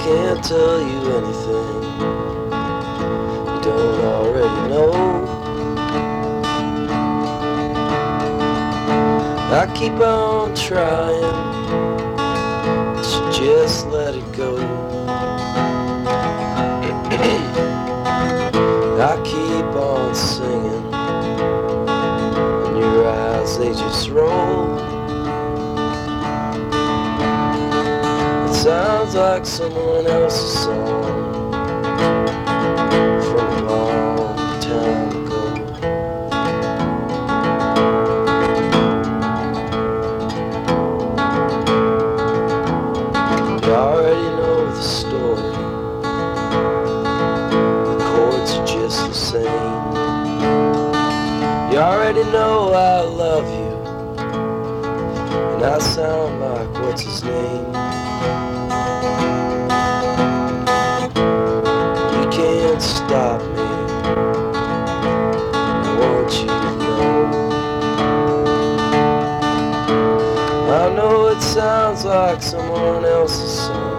can't tell you anything you don't already know. I keep on trying, but you just let it go. I keep on singing, and your eyes, they just roll. It sounds like someone else's song from a long time ago. You already know the story. The chords are just the same. You already know I love you, and I sound like what's his name. You can't stop me, I want you to know. I know it sounds like someone else's song